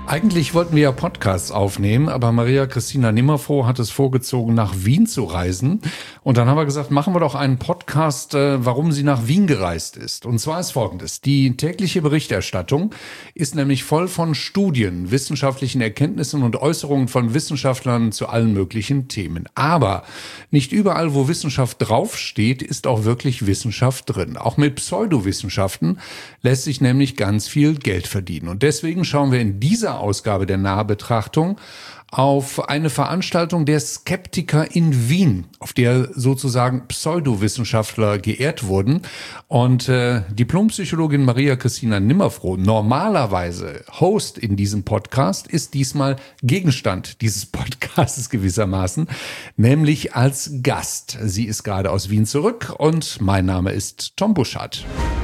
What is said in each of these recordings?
Eigentlich wollten wir ja Podcasts aufnehmen, aber Maria Christina Nimmerfroh hat es vorgezogen, nach Wien zu reisen. Und dann haben wir gesagt, machen wir doch einen Podcast, warum sie nach Wien gereist ist. Und zwar ist Folgendes. Die tägliche Berichterstattung ist nämlich voll von Studien, wissenschaftlichen Erkenntnissen und Äußerungen von Wissenschaftlern zu allen möglichen Themen. Aber nicht überall, wo Wissenschaft draufsteht, ist auch wirklich Wissenschaft drin. Auch mit Pseudowissenschaften lässt sich nämlich ganz viel Geld verdienen. Und deswegen schauen wir in dieser Ausgabe der Nahbetrachtung auf eine Veranstaltung der Skeptiker in Wien, auf der sozusagen Pseudowissenschaftler geehrt wurden. Und Diplompsychologin Maria Christina Nimmerfroh, normalerweise Host in diesem Podcast, ist diesmal Gegenstand dieses Podcasts gewissermaßen, nämlich als Gast. Sie ist gerade aus Wien zurück und mein Name ist Tom Buschardt.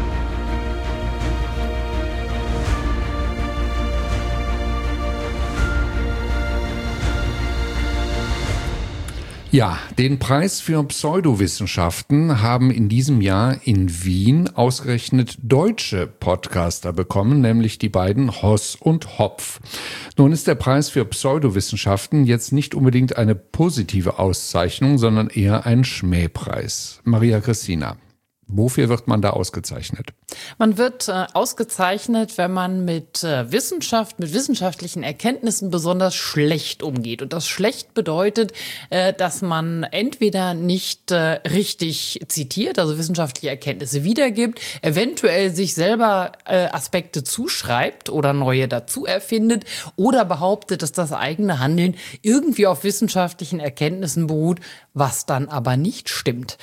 Ja, den Preis für Pseudowissenschaften haben in diesem Jahr in Wien ausgerechnet deutsche Podcaster bekommen, nämlich die beiden Hoss und Hopf. Nun ist der Preis für Pseudowissenschaften jetzt nicht unbedingt eine positive Auszeichnung, sondern eher ein Schmähpreis. Maria Christina, wofür wird man da ausgezeichnet? Man wird ausgezeichnet, wenn man mit Wissenschaft, mit wissenschaftlichen Erkenntnissen besonders schlecht umgeht. Und das schlecht bedeutet, dass man entweder nicht richtig zitiert, also wissenschaftliche Erkenntnisse wiedergibt, eventuell sich selber Aspekte zuschreibt oder neue dazu erfindet oder behauptet, dass das eigene Handeln irgendwie auf wissenschaftlichen Erkenntnissen beruht, was dann aber nicht stimmt.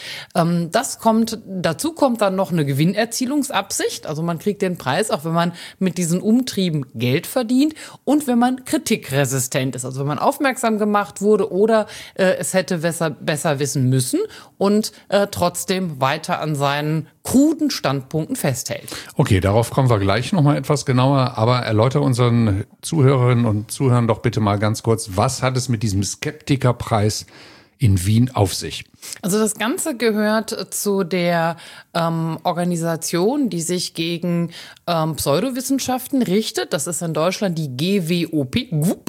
Dazu kommt dann noch eine Gewinnerzielungsabsicht. Also man kriegt den Preis, auch wenn man mit diesen Umtrieben Geld verdient und wenn man kritikresistent ist. Also wenn man aufmerksam gemacht wurde oder es hätte besser wissen müssen und trotzdem weiter an seinen kruden Standpunkten festhält. Okay, darauf kommen wir gleich nochmal etwas genauer, aber erläutere unseren Zuhörerinnen und Zuhörern doch bitte mal ganz kurz, was hat es mit diesem Skeptikerpreis in Wien auf sich? Also das Ganze gehört zu der Organisation, die sich gegen Pseudowissenschaften richtet. Das ist in Deutschland die GWOP.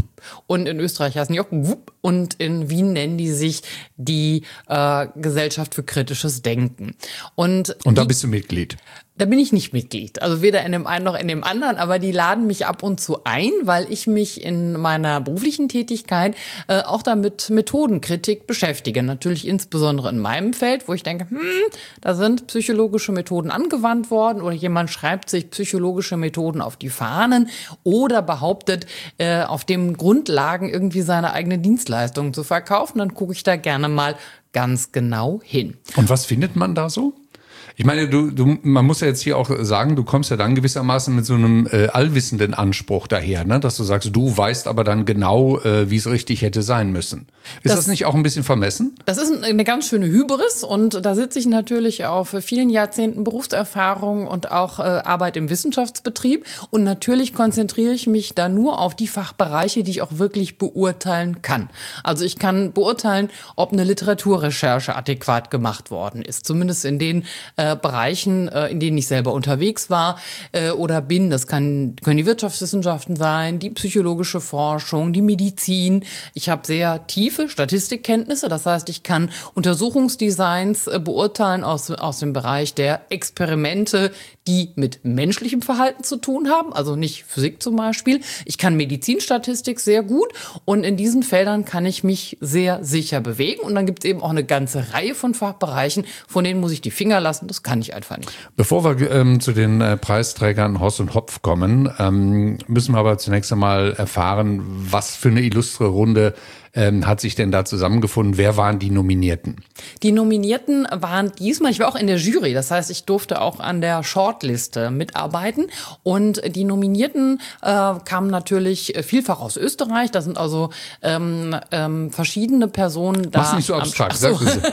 Und in Österreich heißen die auch GWUP. Und in Wien nennen die sich die Gesellschaft für kritisches Denken. Und da bist du Mitglied? Da bin ich nicht Mitglied. Also weder in dem einen noch in dem anderen. Aber die laden mich ab und zu ein, weil ich mich in meiner beruflichen Tätigkeit auch damit Methodenkritik beschäftige. Natürlich insbesondere in meinem Feld, wo ich denke, da sind psychologische Methoden angewandt worden oder jemand schreibt sich psychologische Methoden auf die Fahnen oder behauptet, auf dem Grundlagen irgendwie seine eigene Dienstleistung zu verkaufen. Dann gucke ich da gerne mal ganz genau hin. Und was findet man da so? Ich meine, man muss ja jetzt hier auch sagen, du kommst ja dann gewissermaßen mit so einem allwissenden Anspruch daher, ne? Dass du sagst, du weißt aber dann genau, wie es richtig hätte sein müssen. Ist das nicht auch ein bisschen vermessen? Das ist eine ganz schöne Hybris und da sitze ich natürlich auf vielen Jahrzehnten Berufserfahrung und auch Arbeit im Wissenschaftsbetrieb und natürlich konzentriere ich mich da nur auf die Fachbereiche, die ich auch wirklich beurteilen kann. Also ich kann beurteilen, ob eine Literaturrecherche adäquat gemacht worden ist, zumindest in den Bereichen, in denen ich selber unterwegs war oder bin. Das können die Wirtschaftswissenschaften sein, die psychologische Forschung, die Medizin. Ich habe sehr tiefe Statistikkenntnisse. Das heißt, ich kann Untersuchungsdesigns beurteilen aus dem Bereich der Experimente, die mit menschlichem Verhalten zu tun haben, also nicht Physik zum Beispiel. Ich kann Medizinstatistik sehr gut und in diesen Feldern kann ich mich sehr sicher bewegen. Und dann gibt es eben auch eine ganze Reihe von Fachbereichen, von denen muss ich die Finger lassen. Das kann ich einfach nicht. Bevor wir zu den Preisträgern Hoss und Hopf kommen, müssen wir aber zunächst einmal erfahren, was für eine illustre Runde hat sich denn da zusammengefunden? Wer waren die Nominierten? Die Nominierten waren diesmal, ich war auch in der Jury, das heißt, ich durfte auch an der Shortliste mitarbeiten. Und die Nominierten kamen natürlich vielfach aus Österreich. Da sind also verschiedene Personen da. Mach's nicht so abstrakt.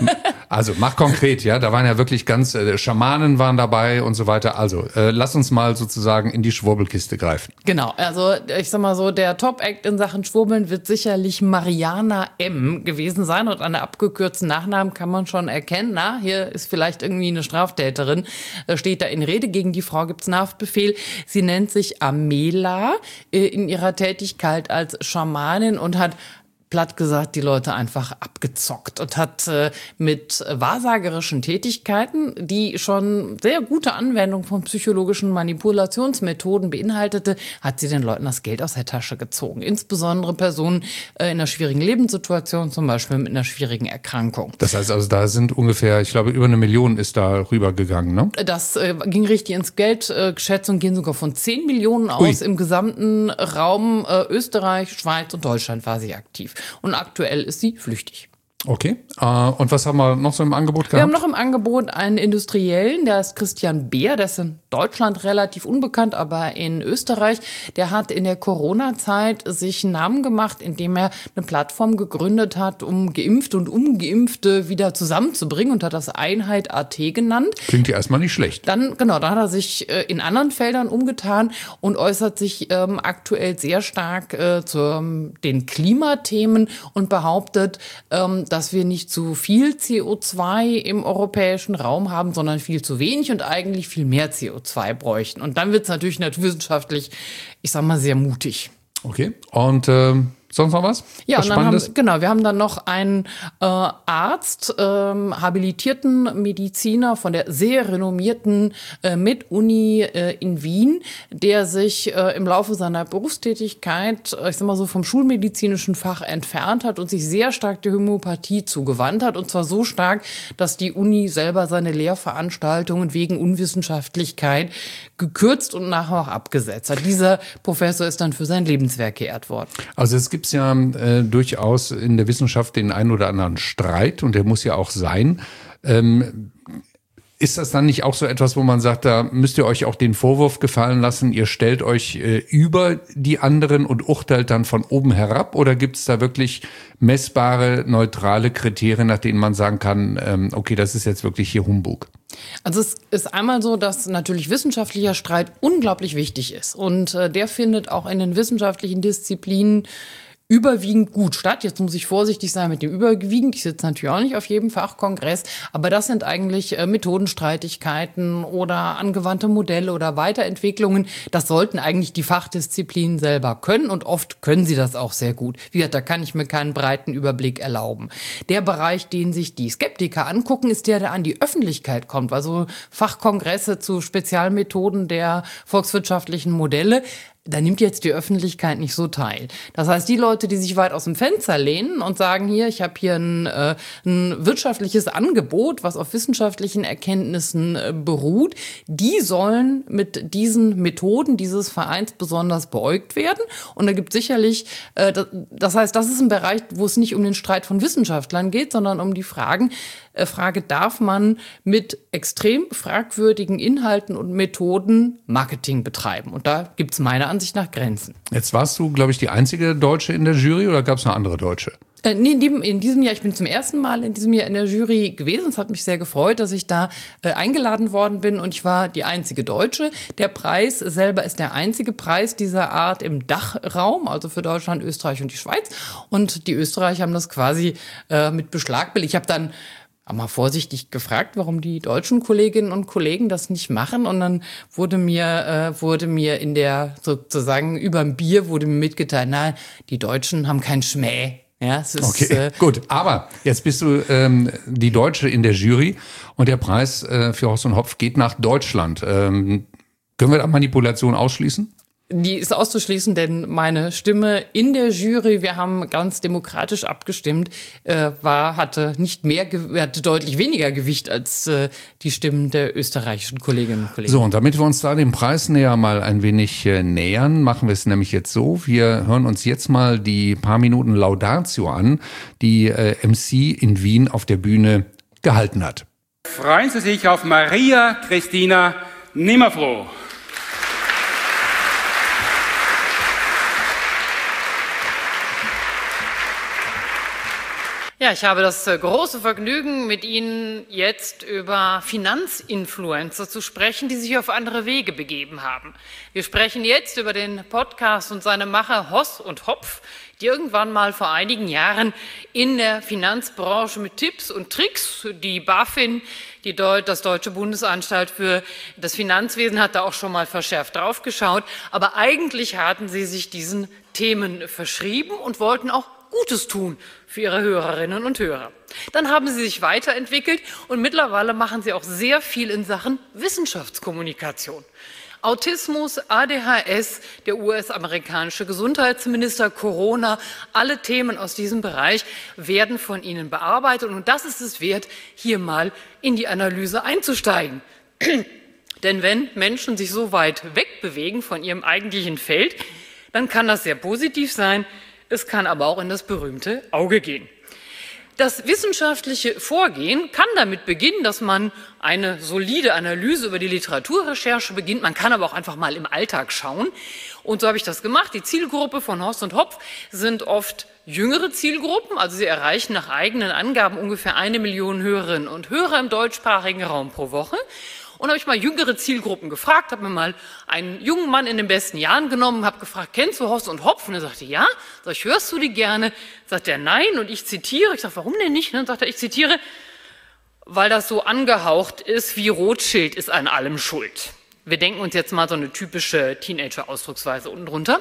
Also mach konkret, ja. Da waren ja wirklich ganz Schamanen waren dabei und so weiter. Also lass uns mal sozusagen in die Schwurbelkiste greifen. Genau, also ich sag mal so, der Top-Act in Sachen Schwurbeln wird sicherlich Mariana M. gewesen sein. Und an der abgekürzten Nachnamen kann man schon erkennen, na, hier ist vielleicht irgendwie eine Straftäterin. Steht da in Rede, gegen die Frau gibt's einen Haftbefehl. Sie nennt sich Amela in ihrer Tätigkeit als Schamanin und hat platt gesagt, die Leute einfach abgezockt und hat mit wahrsagerischen Tätigkeiten, die schon sehr gute Anwendung von psychologischen Manipulationsmethoden beinhaltete, hat sie den Leuten das Geld aus der Tasche gezogen. Insbesondere Personen in einer schwierigen Lebenssituation, zum Beispiel mit einer schwierigen Erkrankung. Das heißt also, da sind ungefähr, ich glaube, über 1 Million ist da rübergegangen, ne? Das ging richtig ins Geld. Schätzungen gehen sogar von 10 Millionen aus. Im gesamten Raum Österreich, Schweiz und Deutschland war sie aktiv. Und aktuell ist sie flüchtig. Okay. Und was haben wir noch so im Angebot gehabt? Wir haben noch im Angebot einen Industriellen, der ist Christian Beer, der ist in Deutschland relativ unbekannt, aber in Österreich. Der hat in der Corona-Zeit sich einen Namen gemacht, indem er eine Plattform gegründet hat, um Geimpfte und Ungeimpfte wieder zusammenzubringen und hat das Einheit.at genannt. Klingt ja erstmal nicht schlecht. Dann hat er sich in anderen Feldern umgetan und äußert sich aktuell sehr stark zu den Klimathemen und behauptet, dass wir nicht zu viel CO2 im europäischen Raum haben, sondern viel zu wenig und eigentlich viel mehr CO2 bräuchten. Und dann wird es natürlich naturwissenschaftlich, ich sag mal, sehr mutig. Okay. Und sonst noch was? Ja, was und dann wir haben dann noch einen Arzt, habilitierten Mediziner von der sehr renommierten Med-Uni in Wien, der sich im Laufe seiner Berufstätigkeit, ich sag mal so, vom schulmedizinischen Fach entfernt hat und sich sehr stark der Homöopathie zugewandt hat. Und zwar so stark, dass die Uni selber seine Lehrveranstaltungen wegen Unwissenschaftlichkeit gekürzt und nachher auch abgesetzt hat. Dieser Professor ist dann für sein Lebenswerk geehrt worden. Also es gibt ja durchaus in der Wissenschaft den einen oder anderen Streit und der muss ja auch sein. Ist das dann nicht auch so etwas, wo man sagt, da müsst ihr euch auch den Vorwurf gefallen lassen, ihr stellt euch über die anderen und urteilt dann von oben herab? Oder gibt es da wirklich messbare, neutrale Kriterien, nach denen man sagen kann, okay, das ist jetzt wirklich hier Humbug? Also es ist einmal so, dass natürlich wissenschaftlicher Streit unglaublich wichtig ist. Und der findet auch in den wissenschaftlichen Disziplinen überwiegend gut statt. Jetzt muss ich vorsichtig sein mit dem überwiegend. Ich sitze natürlich auch nicht auf jedem Fachkongress. Aber das sind eigentlich Methodenstreitigkeiten oder angewandte Modelle oder Weiterentwicklungen. Das sollten eigentlich die Fachdisziplinen selber können. Und oft können sie das auch sehr gut. Wie gesagt, da kann ich mir keinen breiten Überblick erlauben. Der Bereich, den sich die Skeptiker angucken, ist der an die Öffentlichkeit kommt. Also Fachkongresse zu Spezialmethoden der volkswirtschaftlichen Modelle. Da nimmt jetzt die Öffentlichkeit nicht so teil. Das heißt, die Leute, die sich weit aus dem Fenster lehnen und sagen, hier, ich habe hier ein wirtschaftliches Angebot, was auf wissenschaftlichen Erkenntnissen beruht, die sollen mit diesen Methoden dieses Vereins besonders beäugt werden. Und da gibt es sicherlich, das heißt, das ist ein Bereich, wo es nicht um den Streit von Wissenschaftlern geht, sondern um die Frage, darf man mit extrem fragwürdigen Inhalten und Methoden Marketing betreiben? Und da gibt es meiner Ansicht nach Grenzen. Jetzt warst du, glaube ich, die einzige Deutsche in der Jury oder gab es noch andere Deutsche? Nee, in diesem Jahr, ich bin zum ersten Mal in diesem Jahr in der Jury gewesen. Es hat mich sehr gefreut, dass ich da eingeladen worden bin und ich war die einzige Deutsche. Der Preis selber ist der einzige Preis dieser Art im Dachraum, also für Deutschland, Österreich und die Schweiz. Und die Österreicher haben das quasi mit Beschlag belegt. Ich habe dann mal vorsichtig gefragt, warum die deutschen Kolleginnen und Kollegen das nicht machen. Und dann wurde mir in der, sozusagen überm Bier wurde mir mitgeteilt, na, die Deutschen haben keinen Schmäh. Ja, es ist, okay, gut. Aber jetzt bist du die Deutsche in der Jury und der Preis für Horst und Hopf geht nach Deutschland. Können wir da Manipulation ausschließen? Die ist auszuschließen, denn meine Stimme in der Jury, wir haben ganz demokratisch abgestimmt, hatte deutlich weniger Gewicht als die Stimmen der österreichischen Kolleginnen und Kollegen. So, und damit wir uns da dem Preis näher mal ein wenig nähern, machen wir es nämlich jetzt so. Wir hören uns jetzt mal die paar Minuten Laudatio an, die MC in Wien auf der Bühne gehalten hat. Freuen Sie sich auf Maria Christina Nimmerfroh. Ja, Ja, ich habe das große Vergnügen, mit Ihnen jetzt über Finanzinfluencer zu sprechen, die sich auf andere Wege begeben haben. Wir sprechen jetzt über den Podcast und seine Macher Hoss und Hopf, die irgendwann mal vor einigen Jahren in der Finanzbranche mit Tipps und Tricks, die BaFin, das Deutsche Bundesanstalt für das Finanzwesen, hat da auch schon mal verschärft drauf geschaut, aber eigentlich hatten sie sich diesen Themen verschrieben und wollten auch Gutes tun für ihre Hörerinnen und Hörer. Dann haben sie sich weiterentwickelt und mittlerweile machen sie auch sehr viel in Sachen Wissenschaftskommunikation. Autismus, ADHS, der US-amerikanische Gesundheitsminister, Corona, alle Themen aus diesem Bereich werden von ihnen bearbeitet und das ist es wert, hier mal in die Analyse einzusteigen. Denn wenn Menschen sich so weit wegbewegen von ihrem eigentlichen Feld, dann kann das sehr positiv sein. Es kann aber auch in das berühmte Auge gehen. Das wissenschaftliche Vorgehen kann damit beginnen, dass man eine solide Analyse über die Literaturrecherche beginnt. Man kann aber auch einfach mal im Alltag schauen. Und so habe ich das gemacht. Die Zielgruppe von Hoss und Hopf sind oft jüngere Zielgruppen. Also sie erreichen nach eigenen Angaben ungefähr 1 Million Hörerinnen und Hörer im deutschsprachigen Raum pro Woche. Und habe ich mal jüngere Zielgruppen gefragt, habe mir mal einen jungen Mann in den besten Jahren genommen, habe gefragt, kennst du Hoss und Hopf? Und er sagte, ja. Sag ich, hörst du die gerne? Sagt er, nein. Und ich zitiere. Ich sage, warum denn nicht? Und dann sagt er, ich zitiere, weil das so angehaucht ist, wie Rothschild ist an allem schuld. Wir denken uns jetzt mal so eine typische Teenager-Ausdrucksweise unten drunter.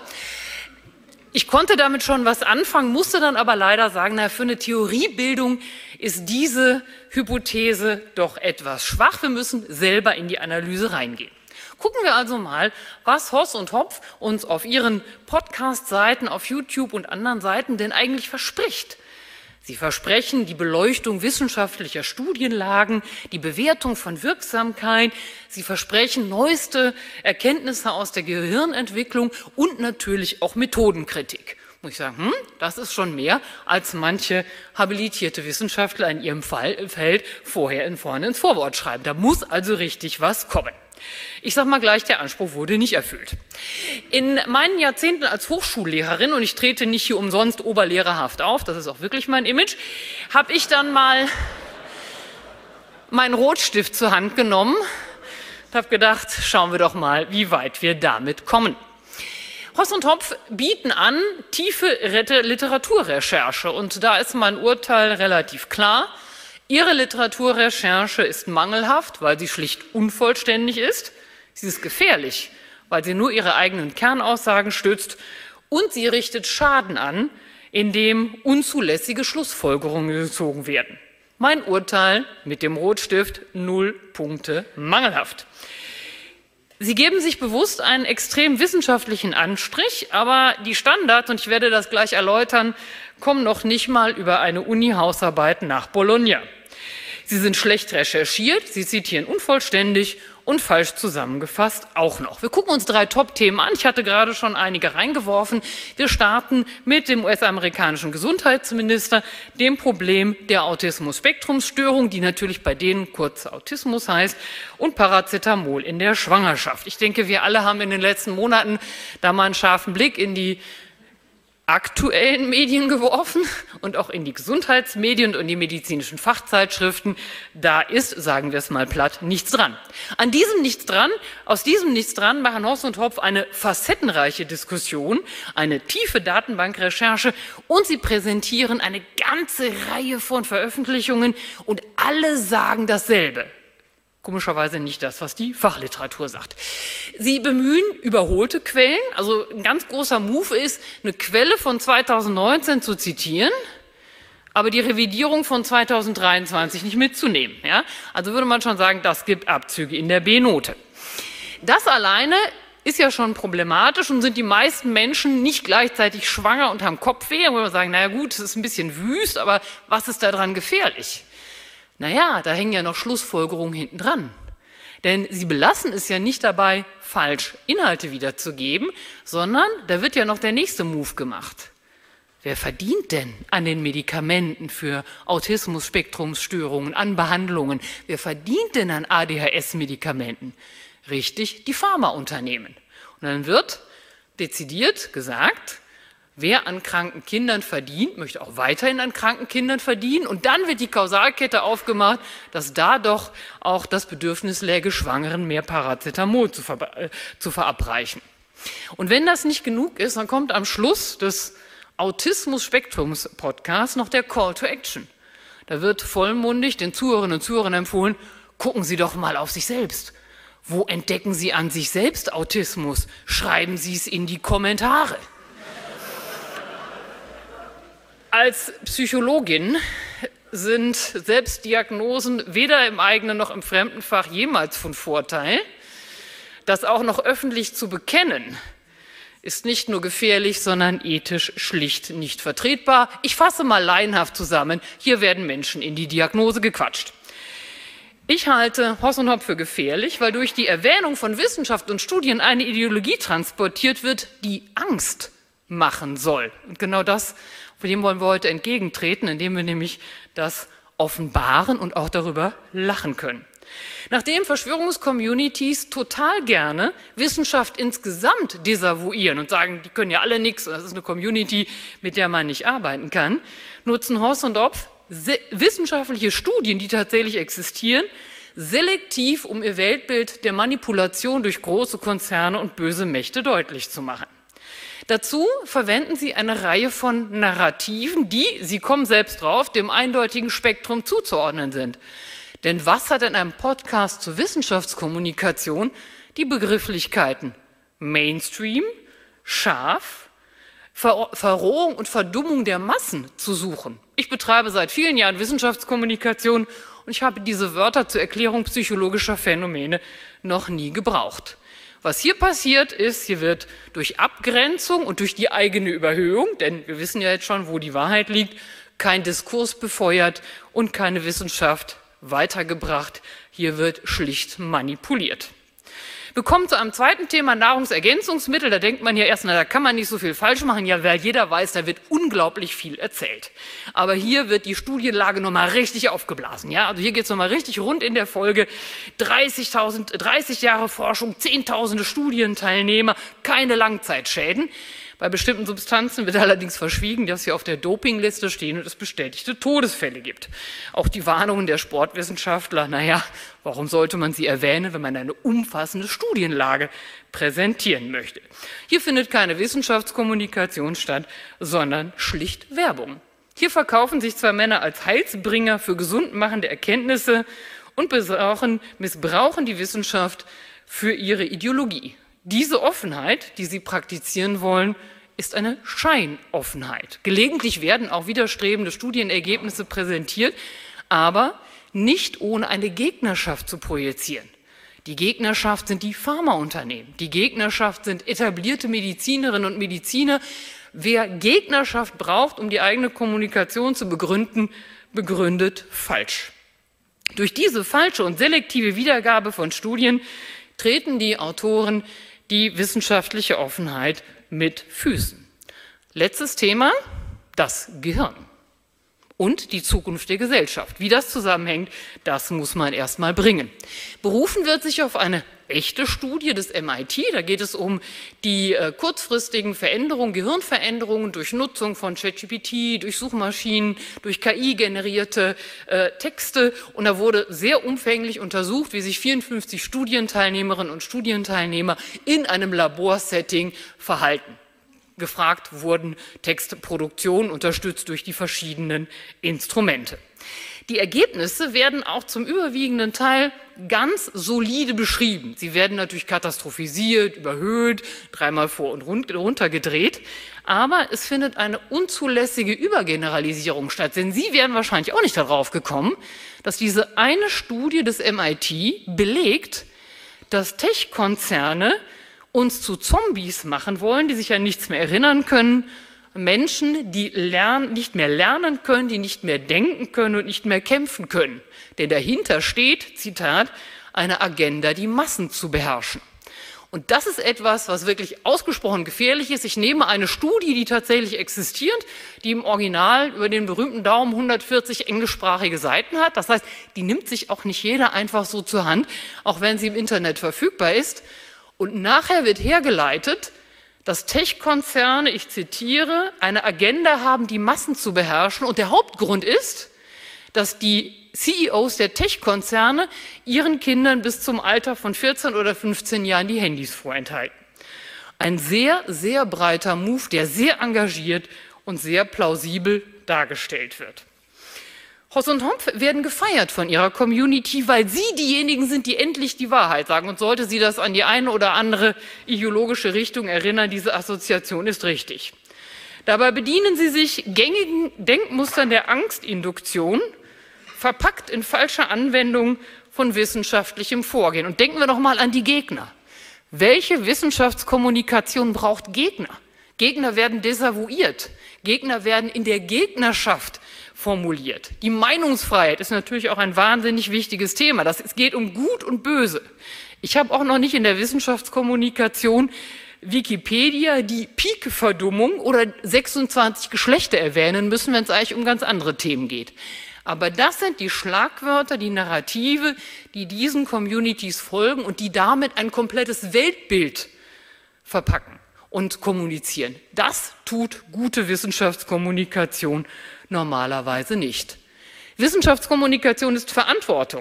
Ich konnte damit schon was anfangen, musste dann aber leider sagen, na, für eine Theoriebildung ist diese Hypothese doch etwas schwach. Wir müssen selber in die Analyse reingehen. Gucken wir also mal, was Hoss und Hopf uns auf ihren Podcast-Seiten, auf YouTube und anderen Seiten denn eigentlich verspricht. Sie versprechen die Beleuchtung wissenschaftlicher Studienlagen, die Bewertung von Wirksamkeit. Sie versprechen neueste Erkenntnisse aus der Gehirnentwicklung und natürlich auch Methodenkritik. Muss ich sagen, das ist schon mehr, als manche habilitierte Wissenschaftler in ihrem Feld vorne ins Vorwort schreiben. Da muss also richtig was kommen. Ich sage mal gleich, der Anspruch wurde nicht erfüllt. In meinen Jahrzehnten als Hochschullehrerin, und ich trete nicht hier umsonst oberlehrerhaft auf, das ist auch wirklich mein Image, habe ich dann mal meinen Rotstift zur Hand genommen und habe gedacht, schauen wir doch mal, wie weit wir damit kommen. Hoss und Hopf bieten an tiefe Literaturrecherche und da ist mein Urteil relativ klar. Ihre Literaturrecherche ist mangelhaft, weil sie schlicht unvollständig ist. Sie ist gefährlich, weil sie nur ihre eigenen Kernaussagen stützt und sie richtet Schaden an, indem unzulässige Schlussfolgerungen gezogen werden. Mein Urteil mit dem Rotstift 0 Punkte mangelhaft. Sie geben sich bewusst einen extrem wissenschaftlichen Anstrich, aber die Standards, und ich werde das gleich erläutern, kommen noch nicht mal über eine Uni-Hausarbeit nach Bologna. Sie sind schlecht recherchiert, sie zitieren unvollständig und falsch zusammengefasst auch noch. Wir gucken uns 3 Top-Themen an. Ich hatte gerade schon einige reingeworfen. Wir starten mit dem US-amerikanischen Gesundheitsminister, dem Problem der Autismus-Spektrum-Störung, die natürlich bei denen kurz Autismus heißt, und Paracetamol in der Schwangerschaft. Ich denke, wir alle haben in den letzten Monaten da mal einen scharfen Blick in die aktuellen Medien geworfen und auch in die Gesundheitsmedien und die medizinischen Fachzeitschriften. Da ist, sagen wir es mal platt, nichts dran. Aus diesem Nichts dran machen Hoss und Hopf eine facettenreiche Diskussion, eine tiefe Datenbankrecherche und sie präsentieren eine ganze Reihe von Veröffentlichungen und alle sagen dasselbe. Komischerweise nicht das, was die Fachliteratur sagt. Sie bemühen überholte Quellen. Also ein ganz großer Move ist, eine Quelle von 2019 zu zitieren, aber die Revidierung von 2023 nicht mitzunehmen. Ja? Also würde man schon sagen, das gibt Abzüge in der B-Note. Das alleine ist ja schon problematisch und sind die meisten Menschen nicht gleichzeitig schwanger und haben Kopfweh. Da würde man sagen, naja gut, es ist ein bisschen wüst, aber was ist daran gefährlich? Naja, da hängen ja noch Schlussfolgerungen hinten dran. Denn sie belassen es ja nicht dabei, falsch Inhalte wiederzugeben, sondern da wird ja noch der nächste Move gemacht. Wer verdient denn an den Medikamenten für Autismus-Spektrumsstörungen, an Behandlungen? Wer verdient denn an ADHS-Medikamenten? Richtig, die Pharmaunternehmen. Und dann wird dezidiert gesagt, Wer an kranken Kindern verdient, möchte auch weiterhin an kranken Kindern verdienen. Und dann wird die Kausalkette aufgemacht, dass da doch auch das Bedürfnis läge, Schwangeren mehr Paracetamol zu verabreichen. Und wenn das nicht genug ist, dann kommt am Schluss des Autismus-Spektrums-Podcasts noch der Call to Action. Da wird vollmundig den Zuhörerinnen und Zuhörern empfohlen, gucken Sie doch mal auf sich selbst. Wo entdecken Sie an sich selbst Autismus? Schreiben Sie es in die Kommentare. Als Psychologin sind Selbstdiagnosen weder im eigenen noch im Fremdenfach jemals von Vorteil. Das auch noch öffentlich zu bekennen, ist nicht nur gefährlich, sondern ethisch schlicht nicht vertretbar. Ich fasse mal laienhaft zusammen, hier werden Menschen in die Diagnose gequatscht. Ich halte Hoss und Hop für gefährlich, weil durch die Erwähnung von Wissenschaft und Studien eine Ideologie transportiert wird, die Angst machen soll. Und genau das, von dem wollen wir heute entgegentreten, indem wir nämlich das offenbaren und auch darüber lachen können. Nachdem Verschwörungscommunities total gerne Wissenschaft insgesamt desavouieren und sagen, die können ja alle nichts, das ist eine Community, mit der man nicht arbeiten kann, nutzen Hoss und Hopf wissenschaftliche Studien, die tatsächlich existieren, selektiv, um ihr Weltbild der Manipulation durch große Konzerne und böse Mächte deutlich zu machen. Dazu verwenden sie eine Reihe von Narrativen, die, sie kommen selbst drauf, dem eindeutigen Spektrum zuzuordnen sind. Denn was hat in einem Podcast zur Wissenschaftskommunikation die Begrifflichkeiten Mainstream, scharf, Verrohung und Verdummung der Massen zu suchen? Ich betreibe seit vielen Jahren Wissenschaftskommunikation und ich habe diese Wörter zur Erklärung psychologischer Phänomene noch nie gebraucht. Was hier passiert ist, hier wird durch Abgrenzung und durch die eigene Überhöhung, denn wir wissen ja jetzt schon, wo die Wahrheit liegt, kein Diskurs befeuert und keine Wissenschaft weitergebracht. Hier wird schlicht manipuliert. Wir kommen zu einem zweiten Thema, Nahrungsergänzungsmittel. Da denkt man ja erst, na, da kann man nicht so viel falsch machen, ja, weil jeder weiß, da wird unglaublich viel erzählt. Aber hier wird die Studienlage nochmal richtig aufgeblasen. Ja? Also hier geht es nochmal richtig rund in der Folge. 30 Jahre Forschung, Zehntausende Studienteilnehmer, keine Langzeitschäden. Bei bestimmten Substanzen wird allerdings verschwiegen, dass sie auf der Dopingliste stehen und es bestätigte Todesfälle gibt. Auch die Warnungen der Sportwissenschaftler, naja, warum sollte man sie erwähnen, wenn man eine umfassende Studienlage präsentieren möchte? Hier findet keine Wissenschaftskommunikation statt, sondern schlicht Werbung. Hier verkaufen sich zwei Männer als Heilsbringer für gesundmachende Erkenntnisse und missbrauchen die Wissenschaft für ihre Ideologie. Diese Offenheit, die sie praktizieren wollen, ist eine Scheinoffenheit. Gelegentlich werden auch widerstrebende Studienergebnisse präsentiert, aber nicht ohne eine Gegnerschaft zu projizieren. Die Gegnerschaft sind die Pharmaunternehmen. Die Gegnerschaft sind etablierte Medizinerinnen und Mediziner. Wer Gegnerschaft braucht, um die eigene Kommunikation zu begründen, begründet falsch. Durch diese falsche und selektive Wiedergabe von Studien treten die Autoren die wissenschaftliche Offenheit mit Füßen. Letztes Thema, das Gehirn und die Zukunft der Gesellschaft. Wie das zusammenhängt, das muss man erst mal bringen. Berufen wird sich auf eine echte Studie des MIT. Da geht es um die kurzfristigen Veränderungen, Gehirnveränderungen durch Nutzung von ChatGPT, durch Suchmaschinen, durch KI-generierte Texte. Und da wurde sehr umfänglich untersucht, wie sich 54 Studienteilnehmerinnen und Studienteilnehmer in einem Laborsetting verhalten. Gefragt wurden Textproduktionen, unterstützt durch die verschiedenen Instrumente. Die Ergebnisse werden auch zum überwiegenden Teil ganz solide beschrieben. Sie werden natürlich katastrophisiert, überhöht, dreimal vor und runter gedreht. Aber es findet eine unzulässige Übergeneralisierung statt. Denn Sie wären wahrscheinlich auch nicht darauf gekommen, dass diese eine Studie des MIT belegt, dass Tech-Konzerne uns zu Zombies machen wollen, die sich an nichts mehr erinnern können. Menschen, die nicht mehr lernen können, die nicht mehr denken können und nicht mehr kämpfen können. Denn dahinter steht, Zitat, eine Agenda, die Massen zu beherrschen. Und das ist etwas, was wirklich ausgesprochen gefährlich ist. Ich nehme eine Studie, die tatsächlich existiert, die im Original über den berühmten Daumen 140 englischsprachige Seiten hat. Das heißt, die nimmt sich auch nicht jeder einfach so zur Hand, auch wenn sie im Internet verfügbar ist. Und nachher wird hergeleitet, dass Tech-Konzerne, ich zitiere, eine Agenda haben, die Massen zu beherrschen. Und der Hauptgrund ist, dass die CEOs der Tech-Konzerne ihren Kindern bis zum Alter von 14 oder 15 Jahren die Handys vorenthalten. Ein sehr, sehr breiter Move, der sehr engagiert und sehr plausibel dargestellt wird. Hoss und Hopf werden gefeiert von ihrer Community, weil sie diejenigen sind, die endlich die Wahrheit sagen. Und sollte sie das an die eine oder andere ideologische Richtung erinnern, diese Assoziation ist richtig. Dabei bedienen sie sich gängigen Denkmustern der Angstinduktion, verpackt in falscher Anwendung von wissenschaftlichem Vorgehen. Und denken wir doch mal an die Gegner. Welche Wissenschaftskommunikation braucht Gegner? Gegner werden desavouiert. Gegner werden in der Gegnerschaft formuliert. Die Meinungsfreiheit ist natürlich auch ein wahnsinnig wichtiges Thema. Es geht um Gut und Böse. Ich habe auch noch nicht in der Wissenschaftskommunikation Wikipedia die Peak-Verdummung oder 26 Geschlechter erwähnen müssen, wenn es eigentlich um ganz andere Themen geht. Aber das sind die Schlagwörter, die Narrative, die diesen Communities folgen und die damit ein komplettes Weltbild verpacken und kommunizieren. Das tut gute Wissenschaftskommunikation normalerweise nicht. Wissenschaftskommunikation ist Verantwortung.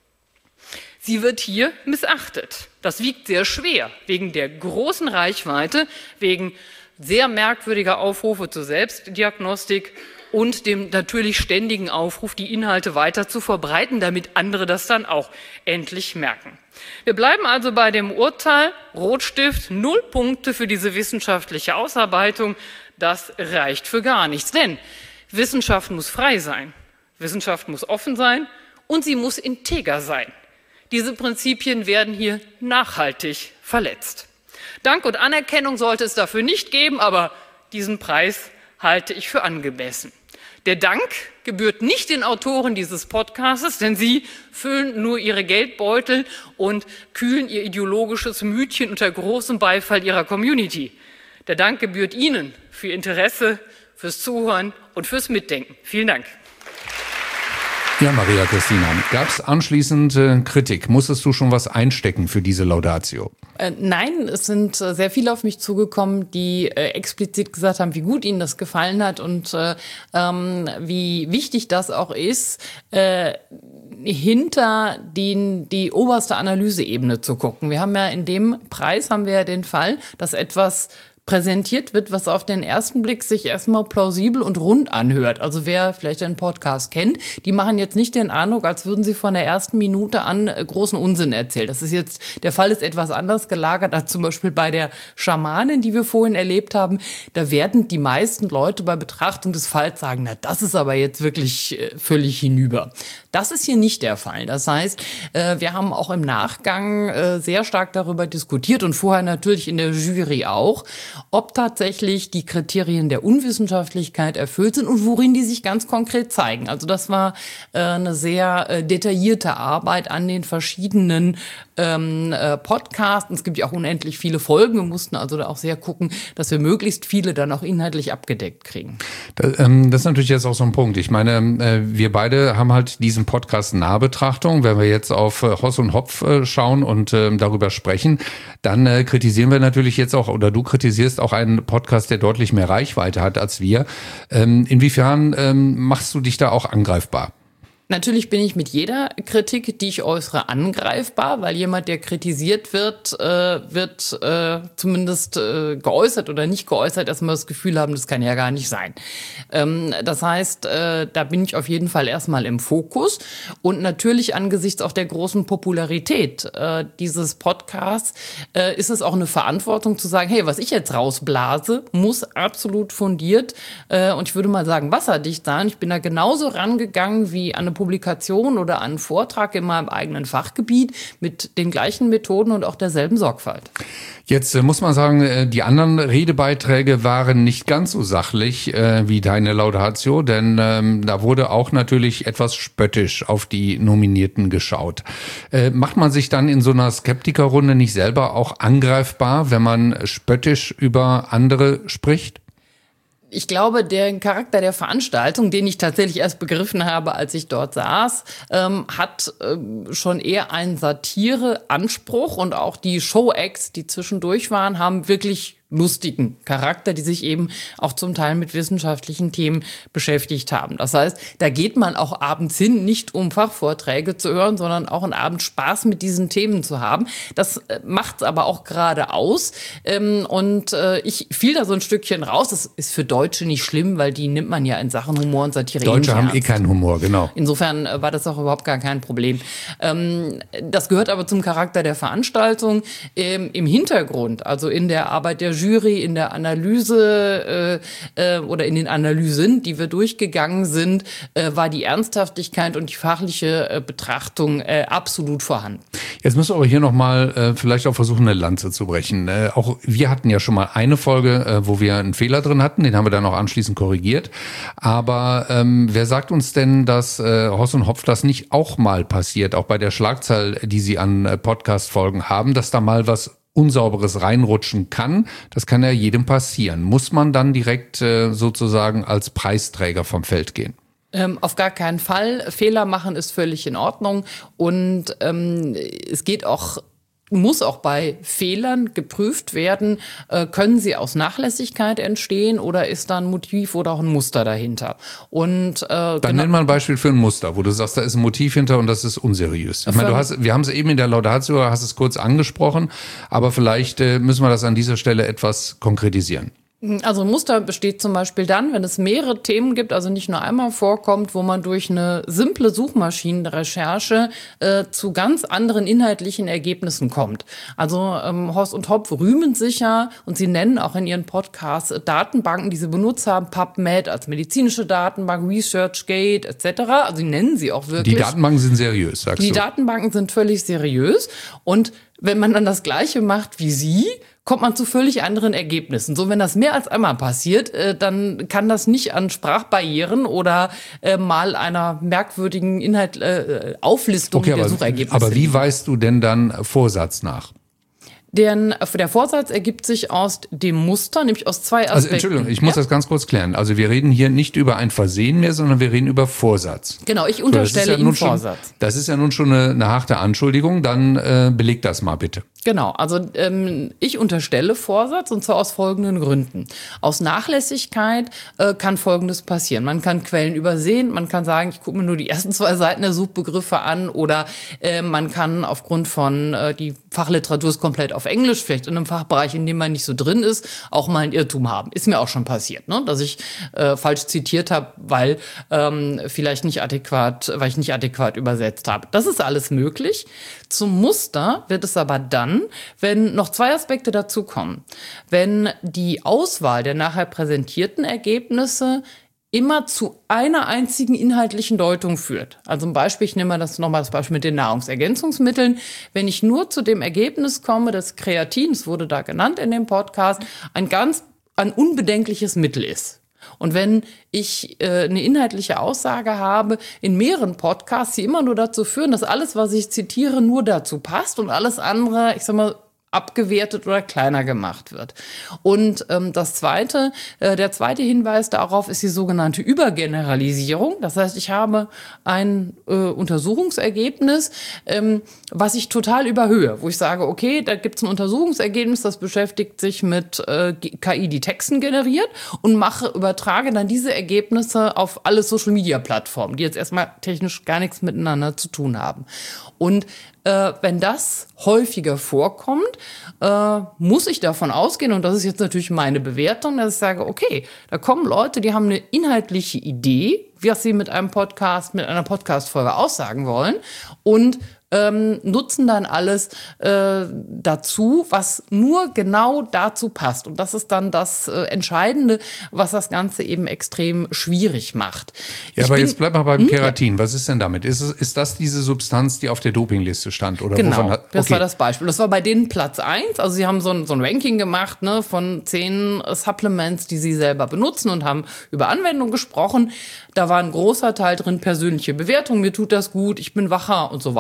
Sie wird hier missachtet. Das wiegt sehr schwer wegen der großen Reichweite, wegen sehr merkwürdiger Aufrufe zur Selbstdiagnostik und dem natürlich ständigen Aufruf, die Inhalte weiter zu verbreiten, damit andere das dann auch endlich merken. Wir bleiben also bei dem Urteil, Rotstift, 0 Punkte für diese wissenschaftliche Ausarbeitung. Das reicht für gar nichts, denn Wissenschaft muss frei sein, Wissenschaft muss offen sein und sie muss integer sein. Diese Prinzipien werden hier nachhaltig verletzt. Dank und Anerkennung sollte es dafür nicht geben, aber diesen Preis halte ich für angemessen. Der Dank gebührt nicht den Autoren dieses Podcasts, denn sie füllen nur ihre Geldbeutel und kühlen ihr ideologisches Mütchen unter großem Beifall ihrer Community. Der Dank gebührt Ihnen für Ihr Interesse, fürs Zuhören und fürs Mitdenken. Vielen Dank. Ja, Maria Christina, gab es anschließend Kritik? Musstest du schon was einstecken für diese Laudatio? Nein, es sind sehr viele auf mich zugekommen, die explizit gesagt haben, wie gut ihnen das gefallen hat und wie wichtig das auch ist, hinter die oberste Analyseebene zu gucken. Wir haben ja in dem Preis den Fall, dass etwas präsentiert wird, was auf den ersten Blick sich erstmal plausibel und rund anhört. Also wer vielleicht den Podcast kennt, die machen jetzt nicht den Eindruck, als würden sie von der ersten Minute an großen Unsinn erzählen. Das ist jetzt, der Fall ist etwas anders gelagert als zum Beispiel bei der Schamanin, die wir vorhin erlebt haben. Da werden die meisten Leute bei Betrachtung des Falls sagen, na, das ist aber jetzt wirklich völlig hinüber. Das ist hier nicht der Fall. Das heißt, wir haben auch im Nachgang sehr stark darüber diskutiert und vorher natürlich in der Jury auch, ob tatsächlich die Kriterien der Unwissenschaftlichkeit erfüllt sind und worin die sich ganz konkret zeigen. Also das war eine sehr detaillierte Arbeit an den verschiedenen Podcasts. Es gibt ja auch unendlich viele Folgen. Wir mussten also da auch sehr gucken, dass wir möglichst viele dann auch inhaltlich abgedeckt kriegen. Das ist natürlich jetzt auch so ein Punkt. Ich meine, wir beide haben halt diesen Podcast Nahbetrachtung. Wenn wir jetzt auf Hoss und Hopf schauen und darüber sprechen, dann kritisieren wir natürlich jetzt auch, oder du kritisierst auch einen Podcast, der deutlich mehr Reichweite hat als wir. Inwiefern machst du dich da auch angreifbar? Natürlich bin ich mit jeder Kritik, die ich äußere, angreifbar, weil jemand, der kritisiert wird, wird zumindest geäußert oder nicht geäußert, erstmal das Gefühl haben, das kann ja gar nicht sein. Das heißt, da bin ich auf jeden Fall erstmal im Fokus und natürlich angesichts auch der großen Popularität dieses Podcasts ist es auch eine Verantwortung zu sagen, hey, was ich jetzt rausblase, muss absolut fundiert und ich würde mal sagen wasserdicht sein. Ich bin da genauso rangegangen wie an eine Publikation oder einen Vortrag in meinem eigenen Fachgebiet mit den gleichen Methoden und auch derselben Sorgfalt. Jetzt muss man sagen, die anderen Redebeiträge waren nicht ganz so sachlich wie deine Laudatio, denn da wurde auch natürlich etwas spöttisch auf die Nominierten geschaut. Macht man sich dann in so einer Skeptikerrunde nicht selber auch angreifbar, wenn man spöttisch über andere spricht? Ich glaube, der Charakter der Veranstaltung, den ich tatsächlich erst begriffen habe, als ich dort saß, hat schon eher einen Satire-Anspruch und auch die Show-Acts, die zwischendurch waren, haben wirklich lustigen Charakter, die sich eben auch zum Teil mit wissenschaftlichen Themen beschäftigt haben. Das heißt, da geht man auch abends hin, nicht um Fachvorträge zu hören, sondern auch einen Abend Spaß mit diesen Themen zu haben. Das macht es aber auch gerade aus. Ich fiel da so ein Stückchen raus. Das ist für Deutsche nicht schlimm, weil die nimmt man ja in Sachen Humor und Satire Deutsche haben keinen Humor, genau. Insofern war das auch überhaupt gar kein Problem. Das gehört aber zum Charakter der Veranstaltung. Im Hintergrund, also in der Arbeit der Jury, in der Analyse oder in den Analysen, die wir durchgegangen sind, war die Ernsthaftigkeit und die fachliche Betrachtung absolut vorhanden. Jetzt müssen wir aber hier nochmal vielleicht auch versuchen, eine Lanze zu brechen. Auch wir hatten ja schon mal eine Folge, wo wir einen Fehler drin hatten, den haben wir dann auch anschließend korrigiert. Aber wer sagt uns denn, dass Hoss und Hopf das nicht auch mal passiert, auch bei der Schlagzahl, die Sie an Podcast-Folgen haben, dass da mal was Unsauberes reinrutschen kann? Das kann ja jedem passieren. Muss man dann direkt sozusagen als Preisträger vom Feld gehen? Auf gar keinen Fall. Fehler machen ist völlig in Ordnung. Und es geht auch, muss auch bei Fehlern geprüft werden, können sie aus Nachlässigkeit entstehen oder ist da ein Motiv oder auch ein Muster dahinter? Und dann nenn mal ein Beispiel für ein Muster, wo du sagst, da ist ein Motiv hinter und das ist unseriös. Ich meine, wir haben es eben in der Laudatio, hast es kurz angesprochen, aber vielleicht müssen wir das an dieser Stelle etwas konkretisieren. Also ein Muster besteht zum Beispiel dann, wenn es mehrere Themen gibt, also nicht nur einmal vorkommt, wo man durch eine simple Suchmaschinenrecherche zu ganz anderen inhaltlichen Ergebnissen kommt. Also Hoss und Hopf rühmen sich ja und sie nennen auch in ihren Podcasts Datenbanken, die sie benutzt haben, PubMed als medizinische Datenbank, ResearchGate etc. Also sie nennen sie auch wirklich. Die Datenbanken sind seriös, sagst du? Die Datenbanken sind völlig seriös und wenn man dann das Gleiche macht wie sie, kommt man zu völlig anderen Ergebnissen. So, wenn das mehr als einmal passiert, dann kann das nicht an Sprachbarrieren oder mal einer merkwürdigen Auflistung der Suchergebnisse. Aber wie weist du denn dann Vorsatz nach? Der Vorsatz ergibt sich aus dem Muster, nämlich aus zwei Aspekten. Also Entschuldigung, ich muss das ganz kurz klären. Also wir reden hier nicht über ein Versehen mehr, sondern wir reden über Vorsatz. Genau, ich unterstelle Ihnen Vorsatz. Das ist ja nun schon eine harte Anschuldigung, dann beleg das mal bitte. Genau, also ich unterstelle Vorsatz und zwar aus folgenden Gründen. Aus Nachlässigkeit kann Folgendes passieren. Man kann Quellen übersehen, man kann sagen, ich gucke mir nur die ersten 2 Seiten der Suchbegriffe an oder man kann aufgrund von die Fachliteratur ist komplett auf Englisch, vielleicht in einem Fachbereich, in dem man nicht so drin ist, auch mal einen Irrtum haben. Ist mir auch schon passiert, ne? Dass ich falsch zitiert habe, weil vielleicht nicht adäquat, weil ich nicht adäquat übersetzt habe. Das ist alles möglich. Zum Muster wird es aber dann, wenn noch 2 Aspekte dazukommen. Wenn die Auswahl der nachher präsentierten Ergebnisse immer zu einer einzigen inhaltlichen Deutung führt. Also ein Beispiel, ich nehme das nochmal das Beispiel mit den Nahrungsergänzungsmitteln. Wenn ich nur zu dem Ergebnis komme, dass Kreatin, es wurde da genannt in dem Podcast, ein unbedenkliches Mittel ist. Und wenn ich eine inhaltliche Aussage habe in mehreren Podcasts, die immer nur dazu führen, dass alles, was ich zitiere, nur dazu passt und alles andere, ich sag mal, abgewertet oder kleiner gemacht wird. Und der zweite Hinweis darauf ist die sogenannte Übergeneralisierung. Das heißt, ich habe ein Untersuchungsergebnis, was ich total überhöhe, wo ich sage, okay, da gibt es ein Untersuchungsergebnis, das beschäftigt sich mit KI, die Texten generiert und übertrage dann diese Ergebnisse auf alle Social-Media-Plattformen, die jetzt erstmal technisch gar nichts miteinander zu tun haben. Und wenn das häufiger vorkommt, muss ich davon ausgehen, und das ist jetzt natürlich meine Bewertung, dass ich sage, okay, da kommen Leute, die haben eine inhaltliche Idee, was sie mit einer Podcast-Folge aussagen wollen und nutzen dann alles dazu, was nur genau dazu passt. Und das ist dann das Entscheidende, was das Ganze eben extrem schwierig macht. Ja, jetzt bleib mal beim Keratin. Was ist denn damit? Ist das diese Substanz, die auf der Dopingliste stand? Oder genau, das war das Beispiel. Das war bei denen Platz 1. Also sie haben so ein Ranking gemacht, ne, von 10 Supplements, die sie selber benutzen und haben über Anwendung gesprochen. Da war ein großer Teil drin, persönliche Bewertung, mir tut das gut, ich bin wacher und so weiter.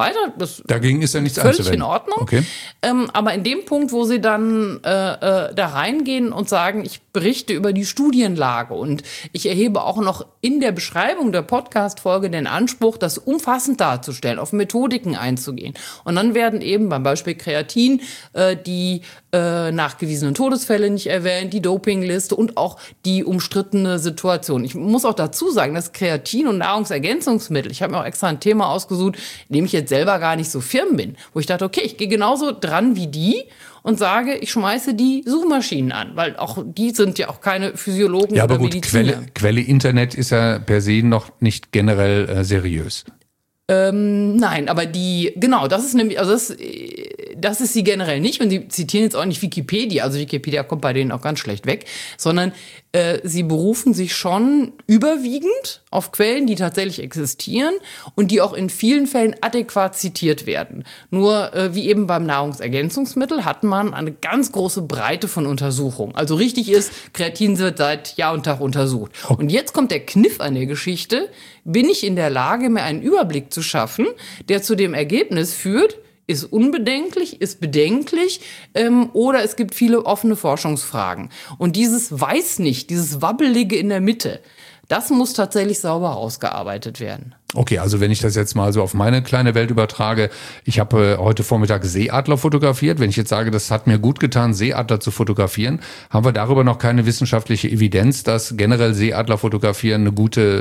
Dagegen ist ja nichts völlig einzuwenden. in Ordnung. Okay. Aber in dem Punkt, wo sie dann da reingehen und sagen, ich berichte über die Studienlage und ich erhebe auch noch in der Beschreibung der Podcast-Folge den Anspruch, das umfassend darzustellen, auf Methodiken einzugehen. Und dann werden eben beim Beispiel Kreatin die nachgewiesenen Todesfälle nicht erwähnt, die Dopingliste und auch die umstrittene Situation. Ich muss auch dazu sagen, dass Kreatin und Nahrungsergänzungsmittel, ich habe mir auch extra ein Thema ausgesucht, in dem ich jetzt selber gar nicht so firm bin, wo ich dachte, okay, ich gehe genauso dran wie die und sage, ich schmeiße die Suchmaschinen an, weil auch die sind ja auch keine Physiologen Ja, aber oder gut, Mediziner. Quelle Internet ist ja per se noch nicht generell seriös. Nein, aber das ist nämlich, also das ist sie generell nicht und sie zitieren jetzt auch nicht Wikipedia, also Wikipedia kommt bei denen auch ganz schlecht weg, sondern sie berufen sich schon überwiegend auf Quellen, die tatsächlich existieren und die auch in vielen Fällen adäquat zitiert werden. Nur wie eben beim Nahrungsergänzungsmittel hat man eine ganz große Breite von Untersuchungen. Also richtig ist, Kreatin wird seit Jahr und Tag untersucht. Und jetzt kommt der Kniff an der Geschichte, bin ich in der Lage, mir einen Überblick zu schaffen, der zu dem Ergebnis führt, ist unbedenklich, ist bedenklich oder es gibt viele offene Forschungsfragen. Und dieses Weiß nicht, dieses Wabbelige in der Mitte, das muss tatsächlich sauber ausgearbeitet werden. Okay, also wenn ich das jetzt mal so auf meine kleine Welt übertrage, ich habe heute Vormittag Seeadler fotografiert. Wenn ich jetzt sage, das hat mir gut getan, Seeadler zu fotografieren, haben wir darüber noch keine wissenschaftliche Evidenz, dass generell Seeadler fotografieren eine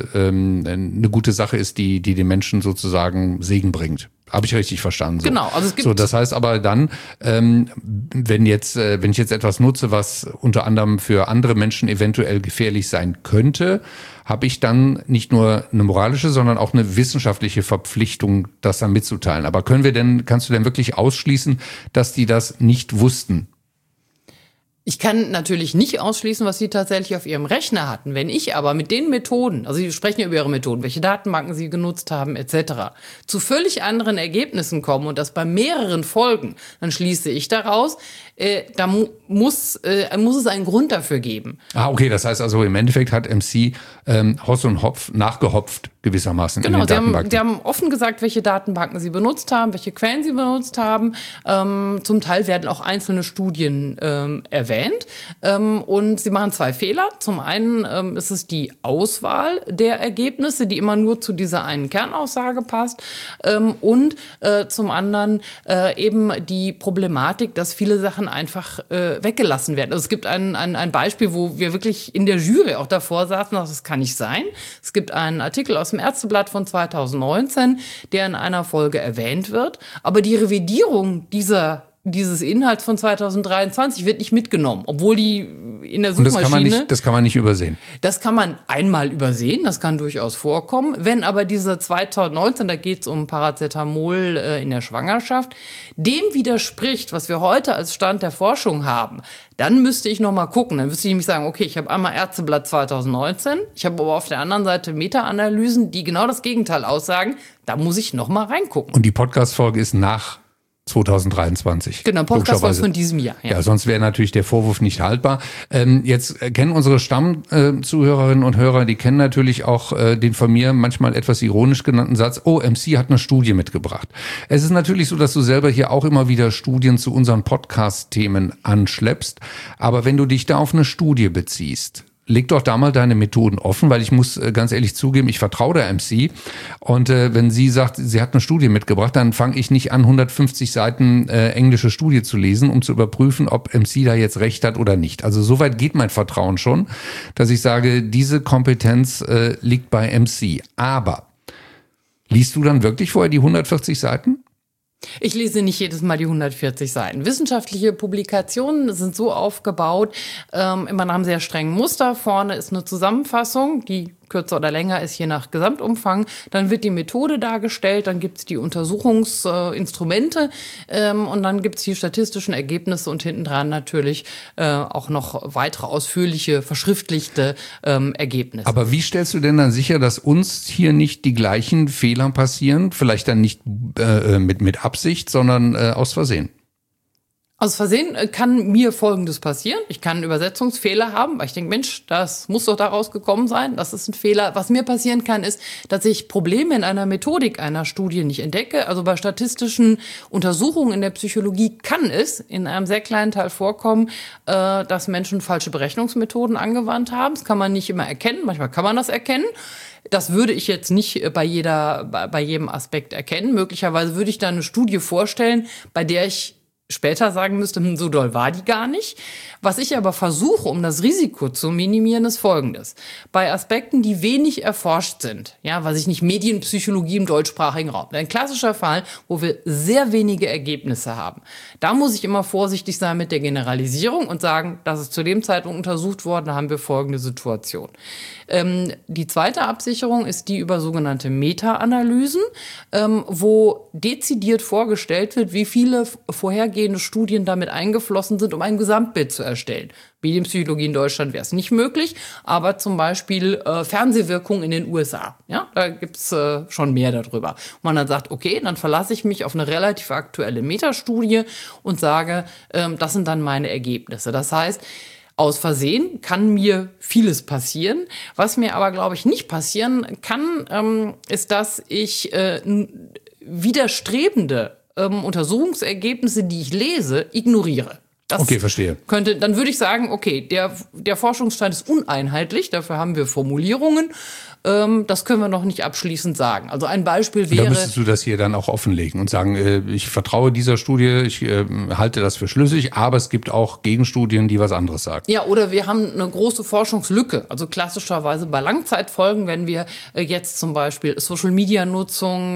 gute Sache ist, die den Menschen sozusagen Segen bringt. Habe ich richtig verstanden? So. Genau, also es gibt so, das heißt aber dann, wenn ich jetzt etwas nutze, was unter anderem für andere Menschen eventuell gefährlich sein könnte, habe ich dann nicht nur eine moralische, sondern auch eine wissenschaftliche Verpflichtung, das dann mitzuteilen. Aber kannst du denn wirklich ausschließen, dass die das nicht wussten? Ich kann natürlich nicht ausschließen, was Sie tatsächlich auf Ihrem Rechner hatten. Wenn ich aber mit den Methoden, also Sie sprechen ja über Ihre Methoden, welche Datenbanken Sie genutzt haben etc., zu völlig anderen Ergebnissen komme und das bei mehreren Folgen, dann schließe ich daraus, da muss es einen Grund dafür geben. Ah, okay, das heißt also im Endeffekt hat MC Hoss und Hopf nachgehopft gewissermaßen in den Datenbanken. Sie haben offen gesagt, welche Datenbanken Sie benutzt haben, welche Quellen Sie benutzt haben. Zum Teil werden auch einzelne Studien erwähnt. Und Sie machen zwei Fehler. Zum einen ist es die Auswahl der Ergebnisse, die immer nur zu dieser einen Kernaussage passt. Und zum anderen eben die Problematik, dass viele Sachen einfach weggelassen werden. Also es gibt ein Beispiel, wo wir wirklich in der Jury auch davor saßen, das kann nicht sein. Es gibt einen Artikel aus dem Ärzteblatt von 2019, der in einer Folge erwähnt wird, aber die Revidierung dieses Inhalts von 2023 wird nicht mitgenommen, obwohl die in der Suchmaschine... Und das kann man nicht übersehen. Das kann man einmal übersehen, das kann durchaus vorkommen. Wenn aber dieser 2019, da geht es um Paracetamol in der Schwangerschaft, dem widerspricht, was wir heute als Stand der Forschung haben, dann müsste ich noch mal gucken. Dann müsste ich nämlich sagen, okay, ich habe einmal Ärzteblatt 2019, ich habe aber auf der anderen Seite Meta-Analysen, die genau das Gegenteil aussagen. Da muss ich noch mal reingucken. Und die Podcast-Folge ist nach 2023. Genau, Podcast war von diesem Jahr. Ja, sonst wäre natürlich der Vorwurf nicht haltbar. Jetzt kennen unsere Stammzuhörerinnen und Hörer, die kennen natürlich auch den von mir manchmal etwas ironisch genannten Satz, oh, MC hat eine Studie mitgebracht. Es ist natürlich so, dass du selber hier auch immer wieder Studien zu unseren Podcast-Themen anschleppst. Aber wenn du dich da auf eine Studie beziehst, leg doch da mal deine Methoden offen, weil ich muss ganz ehrlich zugeben, ich vertraue der MC. Und wenn sie sagt, sie hat eine Studie mitgebracht, dann fange ich nicht an, 150 Seiten englische Studie zu lesen, um zu überprüfen, ob MC da jetzt recht hat oder nicht. Also soweit geht mein Vertrauen schon, dass ich sage, diese Kompetenz liegt bei MC. Aber liest du dann wirklich vorher die 140 Seiten? Ich lese nicht jedes Mal die 140 Seiten. Wissenschaftliche Publikationen sind so aufgebaut, immer nach einem sehr strengen Muster. Vorne ist eine Zusammenfassung, die kürzer oder länger ist, je nach Gesamtumfang. Dann wird die Methode dargestellt, dann gibt es die Untersuchungsinstrumente und dann gibt es die statistischen Ergebnisse und hinten dran natürlich auch noch weitere ausführliche, verschriftlichte Ergebnisse. Aber wie stellst du denn dann sicher, dass uns hier nicht die gleichen Fehler passieren? Vielleicht dann nicht mit Absicht, sondern aus Versehen? Aus Versehen kann mir Folgendes passieren. Ich kann einen Übersetzungsfehler haben, weil ich denke, Mensch, das muss doch daraus gekommen sein. Das ist ein Fehler. Was mir passieren kann, ist, dass ich Probleme in einer Methodik einer Studie nicht entdecke. Also bei statistischen Untersuchungen in der Psychologie kann es in einem sehr kleinen Teil vorkommen, dass Menschen falsche Berechnungsmethoden angewandt haben. Das kann man nicht immer erkennen. Manchmal kann man das erkennen. Das würde ich jetzt nicht bei jedem Aspekt erkennen. Möglicherweise würde ich da eine Studie vorstellen, bei der ich später sagen müsste, so doll war die gar nicht. Was ich aber versuche, um das Risiko zu minimieren, ist Folgendes. Bei Aspekten, die wenig erforscht sind, ja, was ich nicht, Medienpsychologie im deutschsprachigen Raum, ein klassischer Fall, wo wir sehr wenige Ergebnisse haben. Da muss ich immer vorsichtig sein mit der Generalisierung und sagen, das ist zu dem Zeitpunkt untersucht worden, da haben wir folgende Situation. Die zweite Absicherung ist die über sogenannte Meta-Analysen, wo dezidiert vorgestellt wird, wie viele vorhergehende Studien damit eingeflossen sind, um ein Gesamtbild zu erstellen. Medienpsychologie in Deutschland wäre es nicht möglich, aber zum Beispiel Fernsehwirkung in den USA. Ja, da gibt's schon mehr darüber. Und man dann sagt, okay, dann verlasse ich mich auf eine relativ aktuelle Metastudie und sage, das sind dann meine Ergebnisse. Das heißt, aus Versehen kann mir vieles passieren. Was mir aber, glaube ich, nicht passieren kann, ist, dass ich widerstrebende Untersuchungsergebnisse, die ich lese, ignoriere. Okay, verstehe. Dann würde ich sagen, okay, der Forschungsstand ist uneinheitlich, dafür haben wir Formulierungen. Das können wir noch nicht abschließend sagen. Also ein Beispiel wäre... Da müsstest du das hier dann auch offenlegen und sagen, ich vertraue dieser Studie, ich halte das für schlüssig, aber es gibt auch Gegenstudien, die was anderes sagen. Ja, oder wir haben eine große Forschungslücke. Also klassischerweise bei Langzeitfolgen, wenn wir jetzt zum Beispiel Social-Media-Nutzung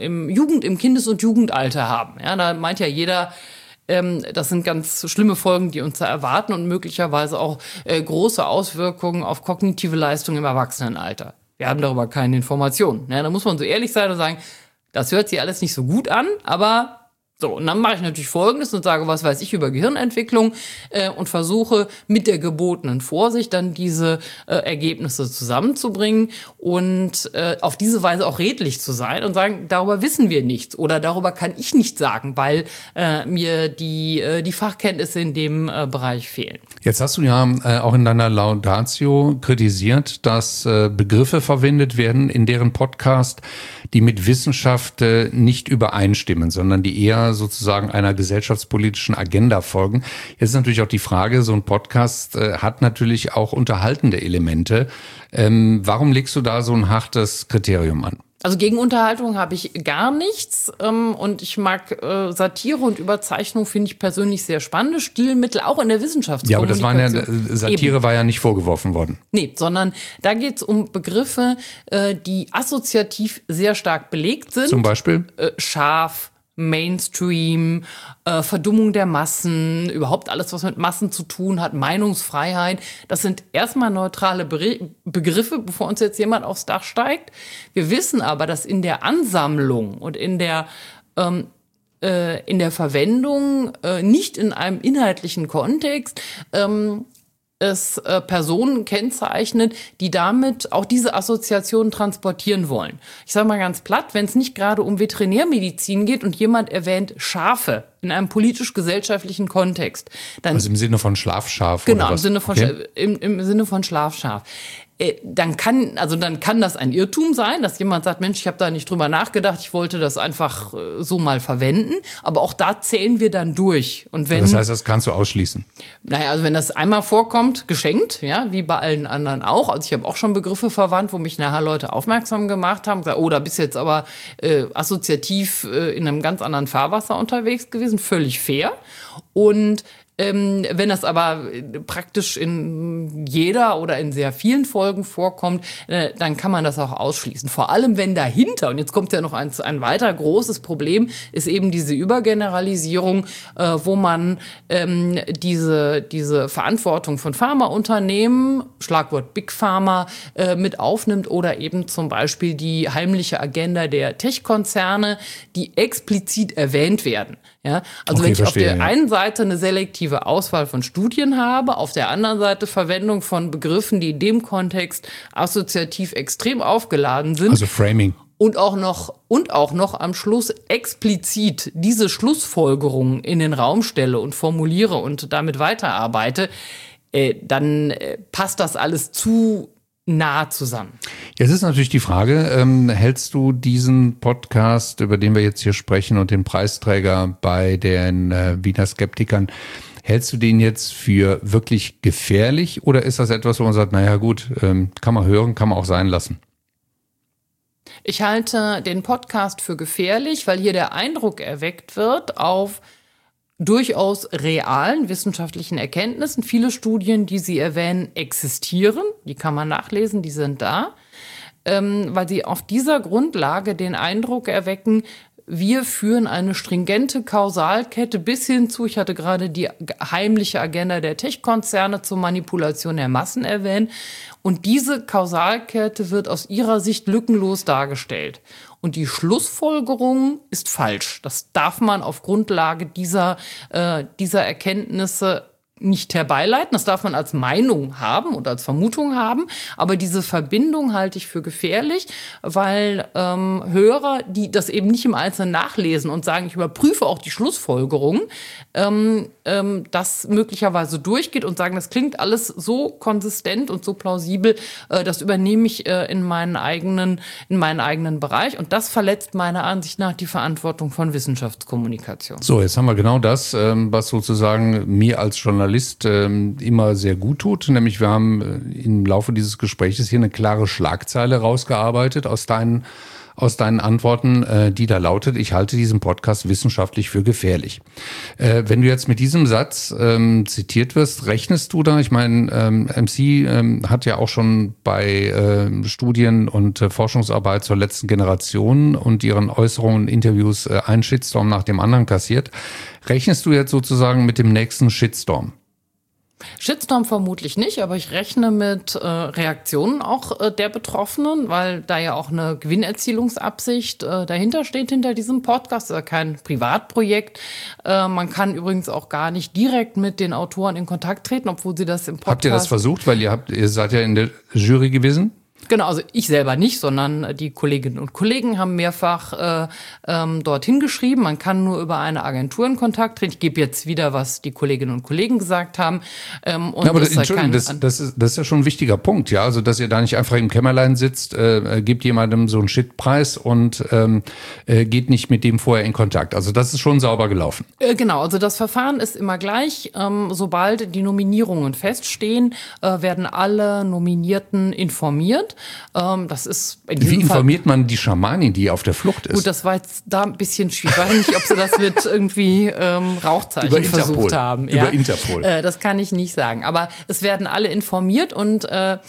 im Kindes- und Jugendalter haben. Ja, da meint ja jeder... Das sind ganz schlimme Folgen, die uns da erwarten und möglicherweise auch große Auswirkungen auf kognitive Leistung im Erwachsenenalter. Wir haben darüber keine Informationen. Ja, da muss man so ehrlich sein und sagen, das hört sich alles nicht so gut an, aber so, und dann mache ich natürlich Folgendes und sage, was weiß ich über Gehirnentwicklung und versuche mit der gebotenen Vorsicht dann diese Ergebnisse zusammenzubringen und auf diese Weise auch redlich zu sein und sagen, darüber wissen wir nichts oder darüber kann ich nichts sagen, weil mir die Fachkenntnisse in dem Bereich fehlen. Jetzt hast du ja auch in deiner Laudatio kritisiert, dass Begriffe verwendet werden in deren Podcast, die mit Wissenschaft nicht übereinstimmen, sondern die eher sozusagen einer gesellschaftspolitischen Agenda folgen. Jetzt ist natürlich auch die Frage, so ein Podcast hat natürlich auch unterhaltende Elemente. Warum legst du da so ein hartes Kriterium an? Also gegen Unterhaltung habe ich gar nichts und ich mag Satire und Überzeichnung, finde ich persönlich sehr spannende Stilmittel, auch in der Wissenschaftskommunikation. Ja, aber das waren ja, Satire war ja nicht vorgeworfen worden. Nee, sondern da geht es um Begriffe, die assoziativ sehr stark belegt sind. Zum Beispiel? Scharf, Mainstream, Verdummung der Massen, überhaupt alles, was mit Massen zu tun hat, Meinungsfreiheit. Das sind erstmal neutrale Begriffe, bevor uns jetzt jemand aufs Dach steigt. Wir wissen aber, dass in der Ansammlung und in der Verwendung, nicht in einem inhaltlichen Kontext, es Personen kennzeichnet, die damit auch diese Assoziationen transportieren wollen. Ich sage mal ganz platt, wenn es nicht gerade um Veterinärmedizin geht und jemand erwähnt Schafe in einem politisch-gesellschaftlichen Kontext, dann also im Sinne von Schlafschaf genau, oder was? Im Sinne von Schlafschaf. Dann kann das ein Irrtum sein, dass jemand sagt, Mensch, ich habe da nicht drüber nachgedacht, ich wollte das einfach so mal verwenden. Aber auch da zählen wir dann durch. Und wenn, das heißt, das kannst du ausschließen? Naja, also wenn das einmal vorkommt, geschenkt, ja, wie bei allen anderen auch. Also ich habe auch schon Begriffe verwandt, wo mich nachher Leute aufmerksam gemacht haben, gesagt, oh, da bist du jetzt aber assoziativ in einem ganz anderen Fahrwasser unterwegs gewesen, völlig fair. Und wenn das aber praktisch in jeder oder in sehr vielen Folgen vorkommt, dann kann man das auch ausschließen. Vor allem, wenn dahinter, und jetzt kommt ja noch ein weiter großes Problem, ist eben diese Übergeneralisierung, wo man diese Verantwortung von Pharmaunternehmen, Schlagwort Big Pharma, mit aufnimmt oder eben zum Beispiel die heimliche Agenda der Tech-Konzerne, die explizit erwähnt werden. Ja, also okay, wenn ich auf der ja. einen Seite eine selektive Auswahl von Studien habe, auf der anderen Seite Verwendung von Begriffen, die in dem Kontext assoziativ extrem aufgeladen sind. Also Framing. und auch noch am Schluss explizit diese Schlussfolgerungen in den Raum stelle und formuliere und damit weiterarbeite, dann passt das alles zu nah zusammen. Jetzt ist natürlich die Frage, hältst du diesen Podcast, über den wir jetzt hier sprechen und den Preisträger bei den Wiener Skeptikern, hältst du den jetzt für wirklich gefährlich oder ist das etwas, wo man sagt, naja gut, kann man hören, kann man auch sein lassen? Ich halte den Podcast für gefährlich, weil hier der Eindruck erweckt wird auf durchaus realen wissenschaftlichen Erkenntnissen. Viele Studien, die Sie erwähnen, existieren. Die kann man nachlesen, die sind da. Weil sie auf dieser Grundlage den Eindruck erwecken, wir führen eine stringente Kausalkette bis hin zu, ich hatte gerade die heimliche Agenda der Tech-Konzerne zur Manipulation der Massen erwähnt. Und diese Kausalkette wird aus ihrer Sicht lückenlos dargestellt. Und die Schlussfolgerung ist falsch. Das darf man auf Grundlage dieser Erkenntnisse nicht herbeileiten. Das darf man als Meinung haben oder als Vermutung haben. Aber diese Verbindung halte ich für gefährlich, weil Hörer, die das eben nicht im Einzelnen nachlesen und sagen, ich überprüfe auch die Schlussfolgerungen, das möglicherweise durchgeht und sagen, das klingt alles so konsistent und so plausibel, das übernehme ich in meinen eigenen Bereich. Und das verletzt meiner Ansicht nach die Verantwortung von Wissenschaftskommunikation. So, jetzt haben wir genau das, was sozusagen mir als Journalist immer sehr gut tut. Nämlich wir haben im Laufe dieses Gesprächs hier eine klare Schlagzeile rausgearbeitet aus deinen Antworten, die da lautet, ich halte diesen Podcast wissenschaftlich für gefährlich. Wenn du jetzt mit diesem Satz zitiert wirst, rechnest du da? Ich meine, MC hat ja auch schon bei Studien und Forschungsarbeit zur letzten Generation und ihren Äußerungen und Interviews einen Shitstorm nach dem anderen kassiert. Rechnest du jetzt sozusagen mit dem nächsten Shitstorm? Shitstorm vermutlich nicht, aber ich rechne mit Reaktionen auch der Betroffenen, weil da ja auch eine Gewinnerzielungsabsicht dahinter steht, hinter diesem Podcast. Das ist ja kein Privatprojekt. Man kann übrigens auch gar nicht direkt mit den Autoren in Kontakt treten, obwohl sie das im Podcast... Habt ihr das versucht? Weil ihr seid ja in der Jury gewesen. Genau, also ich selber nicht, sondern die Kolleginnen und Kollegen haben mehrfach dorthin geschrieben. Man kann nur über eine Agentur in Kontakt treten. Ich gebe jetzt wieder, was die Kolleginnen und Kollegen gesagt haben. Aber Entschuldigung, das ist ja schon ein wichtiger Punkt, ja. Also, dass ihr da nicht einfach im Kämmerlein sitzt, gebt jemandem so einen Shitpreis und geht nicht mit dem vorher in Kontakt. Also, das ist schon sauber gelaufen. Genau, also das Verfahren ist immer gleich. Sobald die Nominierungen feststehen, werden alle Nominierten informiert. Das ist in diesem Wie informiert man die Schamanin, die auf der Flucht ist? Gut, das war jetzt da ein bisschen schwierig. Ich weiß nicht, ob sie das mit irgendwie Rauchzeichen versucht haben. Über Interpol. Das kann ich nicht sagen. Aber es werden alle informiert und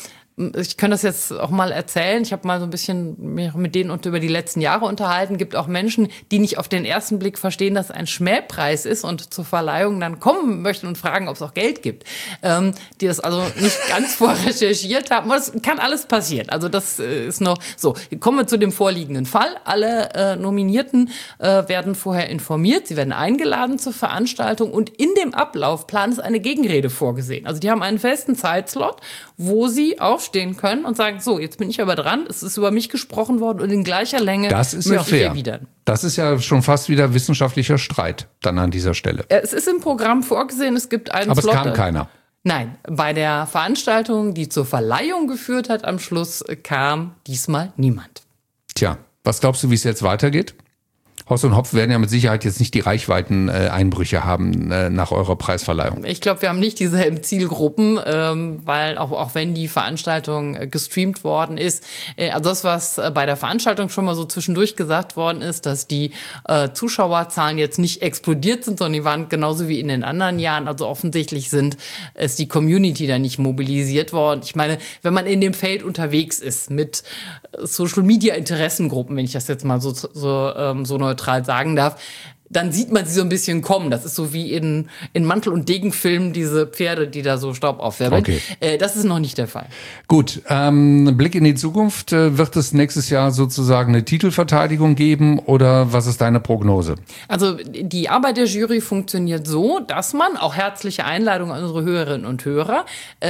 ich kann das jetzt auch mal erzählen. Ich habe mal so ein bisschen mich mit denen über die letzten Jahre unterhalten. Gibt auch Menschen, die nicht auf den ersten Blick verstehen, dass es ein Schmähpreis ist und zur Verleihung dann kommen möchten und fragen, ob es auch Geld gibt. Die das also nicht ganz vorrecherchiert haben. Das kann alles passieren. Also das ist noch so. Kommen wir zu dem vorliegenden Fall. Alle Nominierten werden vorher informiert. Sie werden eingeladen zur Veranstaltung und in dem Ablaufplan ist eine Gegenrede vorgesehen. Also die haben einen festen Zeitslot, wo sie aufstehen können und sagen, so, jetzt bin ich aber dran, es ist über mich gesprochen worden und in gleicher Länge das ist ja fair. Erwidern. Das ist ja schon fast wieder wissenschaftlicher Streit dann an dieser Stelle. Es ist im Programm vorgesehen, es gibt einen aber Slot. Aber es kam keiner. Nein, bei der Veranstaltung, die zur Verleihung geführt hat, am Schluss kam diesmal niemand. Tja, was glaubst du, wie es jetzt weitergeht? Horst und Hopf werden ja mit Sicherheit jetzt nicht die Reichweiten-Einbrüche haben nach eurer Preisverleihung. Ich glaube, wir haben nicht dieselben Zielgruppen, weil auch wenn die Veranstaltung gestreamt worden ist, also das, was bei der Veranstaltung schon mal so zwischendurch gesagt worden ist, dass die Zuschauerzahlen jetzt nicht explodiert sind, sondern die waren genauso wie in den anderen Jahren. Also offensichtlich ist die Community da nicht mobilisiert worden. Ich meine, wenn man in dem Feld unterwegs ist mit Social-Media-Interessengruppen, wenn ich das jetzt mal so neutral sagen darf, dann sieht man sie so ein bisschen kommen. Das ist so wie in Mantel- und Degen-Filmen, diese Pferde, die da so Staub aufwirbeln. Okay. Das ist noch nicht der Fall. Gut, Blick in die Zukunft. Wird es nächstes Jahr sozusagen eine Titelverteidigung geben oder was ist deine Prognose? Also die Arbeit der Jury funktioniert so, dass man, auch herzliche Einladung an unsere Hörerinnen und Hörer,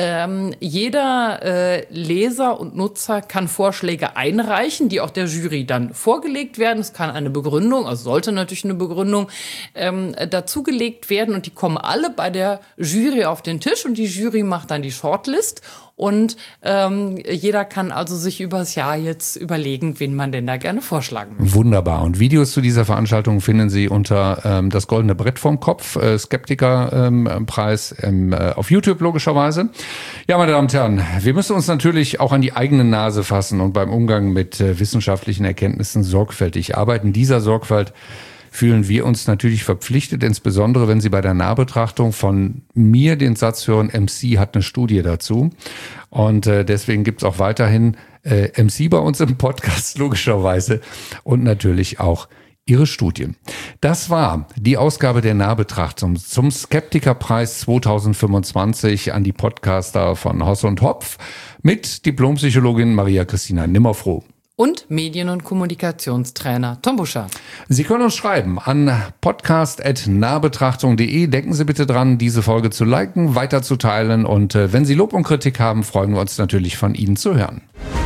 jeder Leser und Nutzer kann Vorschläge einreichen, die auch der Jury dann vorgelegt werden. Es kann eine Begründung, also sollte natürlich eine Begründung dazugelegt werden und die kommen alle bei der Jury auf den Tisch und die Jury macht dann die Shortlist. Und jeder kann also sich übers Jahr jetzt überlegen, wen man denn da gerne vorschlagen möchte. Wunderbar. Und Videos zu dieser Veranstaltung finden Sie unter das Goldene Brett vom Kopf, Skeptiker-Preis auf YouTube logischerweise. Ja, meine Damen und Herren, wir müssen uns natürlich auch an die eigene Nase fassen und beim Umgang mit wissenschaftlichen Erkenntnissen sorgfältig arbeiten. Dieser Sorgfalt fühlen wir uns natürlich verpflichtet, insbesondere wenn Sie bei der Nahbetrachtung von mir den Satz hören, MC hat eine Studie dazu. Und deswegen gibt's auch weiterhin MC bei uns im Podcast, logischerweise, und natürlich auch Ihre Studien. Das war die Ausgabe der Nahbetrachtung zum Skeptikerpreis 2025 an die Podcaster von Hoss und Hopf mit Diplompsychologin Maria Christina Nimmerfroh. Und Medien- und Kommunikationstrainer Tom Buscher. Sie können uns schreiben an podcast@nahbetrachtung.de. Denken Sie bitte dran, diese Folge zu liken, weiterzuteilen und wenn Sie Lob und Kritik haben, freuen wir uns natürlich von Ihnen zu hören.